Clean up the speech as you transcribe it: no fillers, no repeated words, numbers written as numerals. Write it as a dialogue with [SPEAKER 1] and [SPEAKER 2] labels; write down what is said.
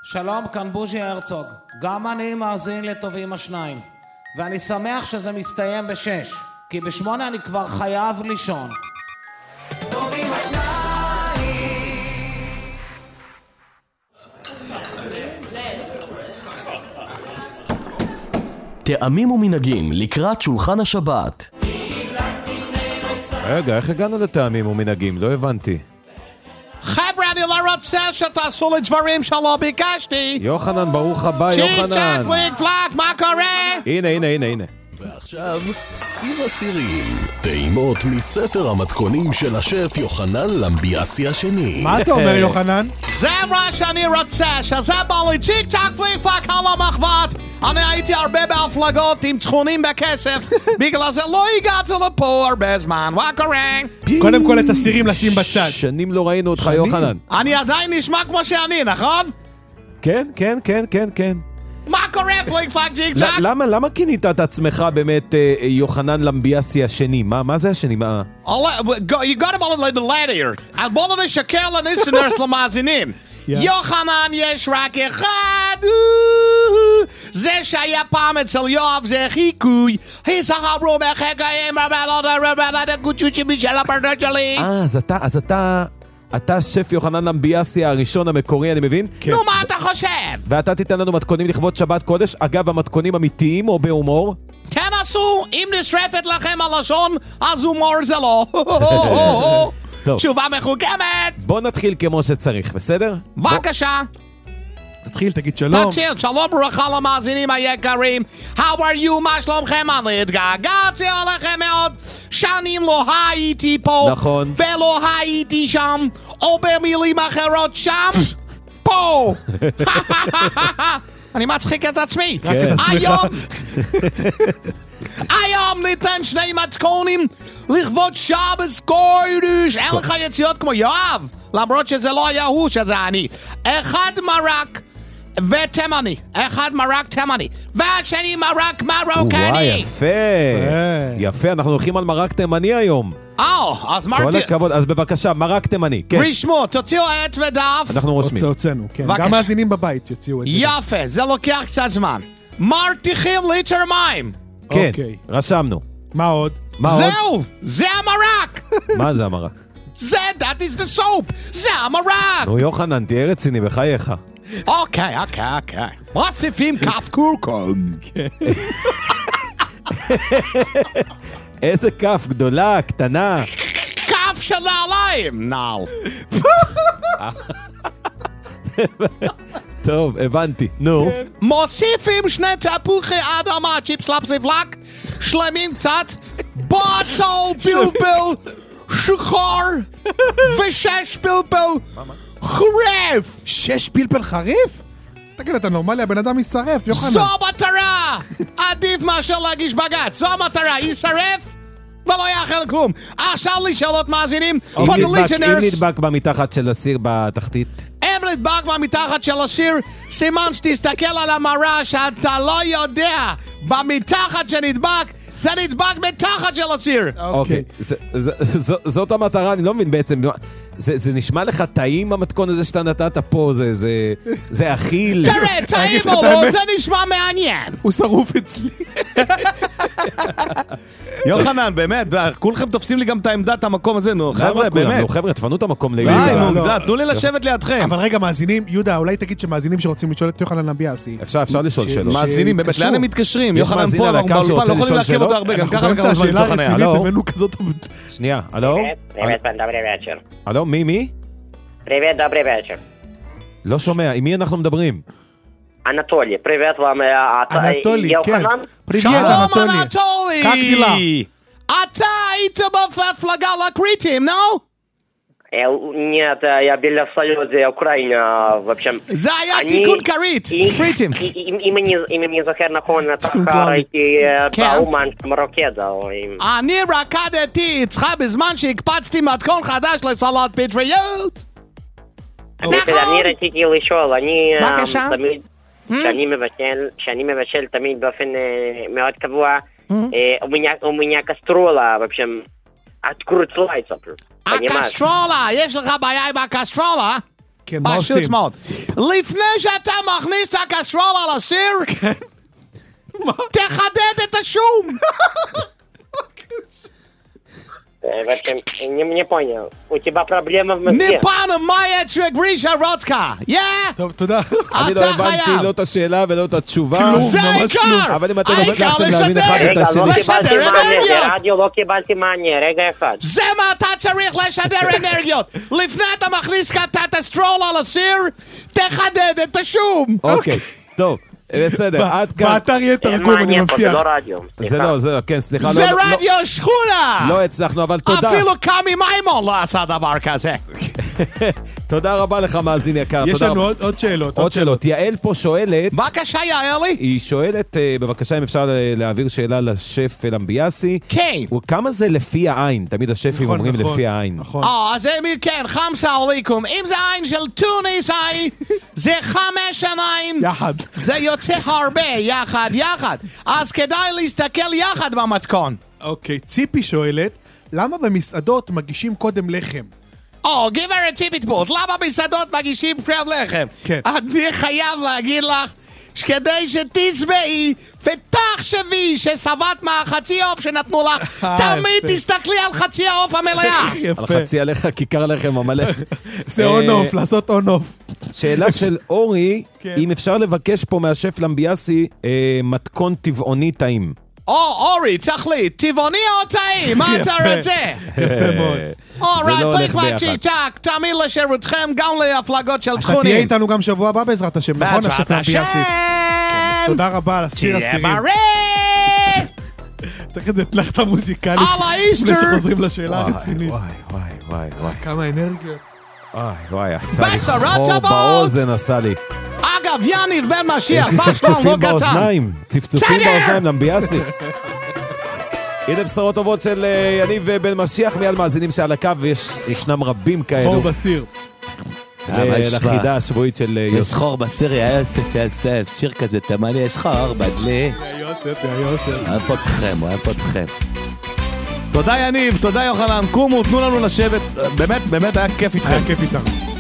[SPEAKER 1] שלום, כאן בוז'י הרצוג. גם אני מאזין לטובים השניים. ואני שמח שזה מסתיים ב-6, כי ב-8 אני כבר חייב לישון. טובים השניים.
[SPEAKER 2] טעמים ומנהגים לקראת שולחן השבת.
[SPEAKER 3] רגע, איך הגענו לטעמים ומנהגים? לא הבנתי.
[SPEAKER 1] חבר'ה, אני לא רוצה שתעשו לי דברים שלא ביקשתי.
[SPEAKER 3] יוחנן, ברוך הבא, יוחנן.
[SPEAKER 1] צ'יק צ'ק פליק פלק, מה קורה?
[SPEAKER 3] הנה.
[SPEAKER 4] ועכשיו, סיר הסירים, טעימות מספר המתכונים של השף יוחנן למביאסי השני.
[SPEAKER 5] מה אתה אומר, יוחנן?
[SPEAKER 1] זה מה שאני רוצה, שזה בא לי צ'יק צ'ק פליק פלק על המחבת. אני הייתי הרבה בהפלגות עם תכונים בכסף, בגלל זה לא הגעתי לפה הרבה זמן. מה קורה?
[SPEAKER 5] קודם כל את הסירים לשים בצד.
[SPEAKER 3] שנים לא ראינו אותך, יוחנן.
[SPEAKER 1] אני עדיין נשמע כמו שאני, נכון?
[SPEAKER 3] כן.
[SPEAKER 1] מה קורה, פליק פלק ג'יק ג'ק?
[SPEAKER 3] למה כינית את עצמך באמת יוחנן למביאסי השני? מה זה השני? מה?
[SPEAKER 1] You got about the letter. אז בואו נשקר לניסנרס למאזינים. יוחנן יש רק אחד. זה שהיה פעם אצל יואב זה חיקוי. היזהרו מחגאים הגוצ'וצ'י של הפרדות שלי.
[SPEAKER 3] אז אתה שף יוחנן למביאסי הראשון המקורי, אני מבין?
[SPEAKER 1] נו, מה אתה חושב?
[SPEAKER 3] ואתה תיתן לנו מתכונים לכבוד שבת קודש, אגב, המתכונים אמיתיים או בהומור?
[SPEAKER 1] תנסו, אם נשרפת לכם הלשון, אז הומור זה לא. תשובה מחוכמת.
[SPEAKER 3] בוא נתחיל כמו שצריך, בסדר?
[SPEAKER 1] בבקשה.
[SPEAKER 5] תתחיל, תגיד שלום.
[SPEAKER 1] תתחיל, שלום ברכה למאזינים היקרים. How are you? מה שלומכם? אני התגעגעתי עליכם מאוד. שנים לא הייתי פה.
[SPEAKER 3] נכון.
[SPEAKER 1] ולא הייתי שם. או במילים אחרות שם. פה. אני מצחיק את עצמי.
[SPEAKER 5] כן.
[SPEAKER 1] היום ניתן 2 מתכונים לכבוד שבס קודש. אין לך יציאות כמו יואב, למרות שזה לא היה הוא, שזה אני. אחד מרק ותימני, והשני מרק מרוקני.
[SPEAKER 3] יפה, אנחנו הולכים על מרק תימני היום.
[SPEAKER 1] אז מרק...
[SPEAKER 3] כל הכבוד, אז בבקשה, מרק תימני, כן.
[SPEAKER 1] רשמו, תוציאו עט ודף.
[SPEAKER 3] אנחנו רושמים.
[SPEAKER 5] הוצאנו, כן. גם מאזינים בבית יוציאו את זה.
[SPEAKER 1] יפה, זה לוקח קצת זמן. מרתיחים ליטר מים.
[SPEAKER 3] כן, רשמנו.
[SPEAKER 5] מה עוד?
[SPEAKER 1] זהו, זה המרק.
[SPEAKER 3] מה זה המרק?
[SPEAKER 1] זה, that is the soap. זה המרק.
[SPEAKER 3] נו יוחנן, תהיה רציני בחייך.
[SPEAKER 1] אוקיי. מוסיפים כף קורקום.
[SPEAKER 3] איזה כף, גדולה, קטנה.
[SPEAKER 1] כף של נעליים, נעל.
[SPEAKER 3] טוב, הבנתי, נו.
[SPEAKER 1] מוסיפים 2 תפוחי אדמה, צ'יפס לפסיפלק, שלמים קצת, בצל פלפל, שחור, ו6 פלפל חריף.
[SPEAKER 5] 6 פלפל חריף? תגיד, אתה נורמלי, הבן אדם יישרף, יוחנן.
[SPEAKER 1] זו המטרה! עדיף מאשר להגיש בג"ץ, זו המטרה, יישרף ולא יאכל כלום. עכשיו לי שאלות מאזינים.
[SPEAKER 3] אם נדבק במתחת של הסיר בתחתית?
[SPEAKER 1] אם נדבק במתחת של הסיר, סימן שתסתכל על המראה שאתה לא יודע במתחת שנדבק, זה נדבק מתחת של הסיר.
[SPEAKER 3] אוקיי, זאת המטרה, אני לא מבין בעצם. זה נשמע לך טעים המתכון הזה שאתה נתת פה, זה אכיל.
[SPEAKER 1] תראה, טעים או לא, זה נשמע מעניין.
[SPEAKER 5] הוא שרוף אצלי.
[SPEAKER 6] יוחנן, באמת, כולכם תופסים לי גם את העמדת המקום הזה, נו, חבר'ה, באמת.
[SPEAKER 3] נו, חבר'ה, תפנו את המקום
[SPEAKER 6] די, נו, תנו לי לשבת לידכם.
[SPEAKER 5] אבל רגע, מאזינים, יהודה, אולי תגיד שמאזינים שרוצים לשאול את יוחנן למביאסי.
[SPEAKER 3] אפשר לשאול שאלות.
[SPEAKER 6] מאזינים, באמת, לאן הם מתקשרים?
[SPEAKER 3] יש
[SPEAKER 6] יוחנן
[SPEAKER 3] מאזין
[SPEAKER 6] פה,
[SPEAKER 3] על הקו
[SPEAKER 6] באולפן,
[SPEAKER 3] שרוצה
[SPEAKER 6] לא יכולים
[SPEAKER 3] לשאול
[SPEAKER 6] לעכב
[SPEAKER 3] שאלות?
[SPEAKER 6] אותו הרבה, גם ככה
[SPEAKER 5] באמצע
[SPEAKER 6] כמה זמן
[SPEAKER 5] השאלה
[SPEAKER 6] לצורך
[SPEAKER 5] רצינית,
[SPEAKER 6] הניה.
[SPEAKER 5] הבאנו כזאת...
[SPEAKER 3] שנייה, הלו? הלו, מי?
[SPEAKER 7] Привет, добрый вечер.
[SPEAKER 3] לא שומע, עם מי אנחנו מדברים?
[SPEAKER 7] Анатолий, привет вам.
[SPEAKER 5] אנטולי, כן.
[SPEAKER 7] Йоханан.
[SPEAKER 5] פריבייט,
[SPEAKER 1] שלום
[SPEAKER 5] אנטולי.
[SPEAKER 1] אנטולי!
[SPEAKER 5] כך גילה.
[SPEAKER 1] אתה היית בפלגה לקריטים, נו?
[SPEAKER 7] Нет, я была в Союзе Украины, в общем.
[SPEAKER 1] זה היה תיקון כרית, קריטים.
[SPEAKER 7] אם אני זוכר נכון, אתה הייתי באומן מרוקדה.
[SPEAKER 1] אני רקדתי איתך בזמן שהקפצתי מתכון חדש לסלט פטריות.
[SPEAKER 7] אני רציתי לשאול, אני
[SPEAKER 1] בבקשה.
[SPEAKER 7] תמיד, כשאני מבשל תמיד באופן מאוד קבוע, у меня кастрюля, в общем, откручивается.
[SPEAKER 1] הקסטרולה, יש לך בעיה עם הקסטרולה?
[SPEAKER 5] כן, מה
[SPEAKER 1] פשוט
[SPEAKER 5] עושים?
[SPEAKER 1] מאוד. לפני שאתה מכניס את הקסטרול על הסיר, תחדד את השום.
[SPEAKER 7] Не понял. У тебя проблема в мозге.
[SPEAKER 1] ניפן מאיה גרישה רוצקה.
[SPEAKER 5] טוב, תודה.
[SPEAKER 3] אני לא
[SPEAKER 1] אתה
[SPEAKER 3] הבנתי
[SPEAKER 1] חייב.
[SPEAKER 3] לא את השאלה ולא את התשובה.
[SPEAKER 5] כלום.
[SPEAKER 1] זה
[SPEAKER 5] ממש
[SPEAKER 1] העיקר.
[SPEAKER 3] אבל אם אתם
[SPEAKER 1] העיקר
[SPEAKER 3] הצלחתם להבין
[SPEAKER 1] לשדר.
[SPEAKER 3] אחד את
[SPEAKER 7] רגע,
[SPEAKER 3] השני.
[SPEAKER 7] לא קיבלתי
[SPEAKER 1] לשדר
[SPEAKER 7] מענה,
[SPEAKER 1] אנרגיות.
[SPEAKER 7] ברדיו לא קיבלתי מענה, רגע אחד.
[SPEAKER 1] זה מה אתה צריך לשדר אנרגיות. לפני אתה מכניס קטסטרול על הסיר, תחדד את השום.
[SPEAKER 3] אוקיי, טוב, בסדר, עד כאן.
[SPEAKER 5] באתר יהיה
[SPEAKER 7] אין
[SPEAKER 5] תרגום, אני
[SPEAKER 7] מעניין פה, זה
[SPEAKER 5] מבטיח.
[SPEAKER 7] לא רדיו.
[SPEAKER 3] זה לא, זה לא, כן, סליחה.
[SPEAKER 1] זה
[SPEAKER 3] לא- לא-
[SPEAKER 1] רדיו שכונה.
[SPEAKER 3] לא הצלחנו, אבל תודה.
[SPEAKER 1] אפילו קמי מימון לא עשה דבר כזה.
[SPEAKER 3] תודה רבה לך, מאזין יקר.
[SPEAKER 5] יש
[SPEAKER 3] תודה
[SPEAKER 5] לנו
[SPEAKER 3] רבה.
[SPEAKER 5] עוד שאלות.
[SPEAKER 3] עוד שאלות. יעל פה שואלת,
[SPEAKER 1] בבקשה, יעלי.
[SPEAKER 3] היא שואלת, בבקשה אם אפשר להעביר שאלה לשף אלמביאסי.
[SPEAKER 1] כן.
[SPEAKER 3] כמה זה לפי העין? תמיד השפים
[SPEAKER 5] נכון,
[SPEAKER 3] אומרים
[SPEAKER 5] נכון,
[SPEAKER 3] לפי העין.
[SPEAKER 5] נכון.
[SPEAKER 1] אז כן, חמסה עליכום. אם זה עין של טוניסאי, זה 5 עיניים.
[SPEAKER 5] יחד.
[SPEAKER 1] זה יוצא הרבה, יחד. אז כדאי להסתכל יחד במתכון.
[SPEAKER 5] אוקיי, ציפי שואלת, למה במסעדות מגישים קודם לחם?
[SPEAKER 1] גברת ציפית פוט, למה מסעדות מגישים קרב לחם?
[SPEAKER 5] כן.
[SPEAKER 1] אני חייב להגיד לך שכדי שתשבעי ותחשבי ששבעת מהחצי עוף שנתנו לך, תמיד
[SPEAKER 5] יפה.
[SPEAKER 1] תסתכלי על חצי העוף המלאה.
[SPEAKER 3] על
[SPEAKER 5] יפה.
[SPEAKER 3] חצי עליך כיכר לחם המלא.
[SPEAKER 5] זה און-אוף, לעשות און-אוף.
[SPEAKER 3] שאלה של אורי,
[SPEAKER 5] כן.
[SPEAKER 3] אם אפשר לבקש פה מהשף למביאסי מתכון טבעוני טעים.
[SPEAKER 1] אורי, צריך לי, טבעוני או טעים? מה אתה
[SPEAKER 5] יפה.
[SPEAKER 1] רוצה?
[SPEAKER 5] יפה מאוד.
[SPEAKER 3] זה לא הולך ביחד.
[SPEAKER 1] צ'יק-צ'ק, תמיד לשירותכם גם להפלגות של
[SPEAKER 5] אתה תהיה
[SPEAKER 1] תכונים.
[SPEAKER 5] איתנו גם שבוע הבא בעזרת השם, נכון?
[SPEAKER 1] בעזרת
[SPEAKER 5] השף למביאסי.
[SPEAKER 1] השם.
[SPEAKER 5] תודה רבה על הסיר
[SPEAKER 1] תהיה
[SPEAKER 5] הסירים.
[SPEAKER 1] בריא!
[SPEAKER 5] תכף נתלך את המוזיקלית.
[SPEAKER 1] על האיסטר.
[SPEAKER 5] לפני שחוזרים לשאלה הרצינית.
[SPEAKER 3] וואי.
[SPEAKER 5] כמה אנרגיות.
[SPEAKER 3] וואי, עשה לי
[SPEAKER 1] בשורות
[SPEAKER 3] חור
[SPEAKER 1] טובות.
[SPEAKER 3] באוזן, עשה לי.
[SPEAKER 1] אגב, יניב בן משיח,
[SPEAKER 3] יש לי
[SPEAKER 1] בא כבר
[SPEAKER 3] צפצופים
[SPEAKER 1] לא קטן.
[SPEAKER 3] באוזניים. צפצופים
[SPEAKER 1] בסדר.
[SPEAKER 3] באוזניים, למביאסי. הנה בשורות טובות של יניב בן משיח מעל מאזינים שעל הקו, וישנם רבים כאלו.
[SPEAKER 5] חור בסיר.
[SPEAKER 3] לחידה השבועית של
[SPEAKER 8] יש
[SPEAKER 3] יוסף.
[SPEAKER 8] חור בסיר, יא יוסף, שיר כזה תימני, יש חור בדלי.
[SPEAKER 5] יוסף.
[SPEAKER 8] אוהב אתכם.
[SPEAKER 6] תודה יניב, תודה יוחנן, קומו, תנו לנו לשבת, באמת היה כיף איתכם.
[SPEAKER 5] היה כיף איתם.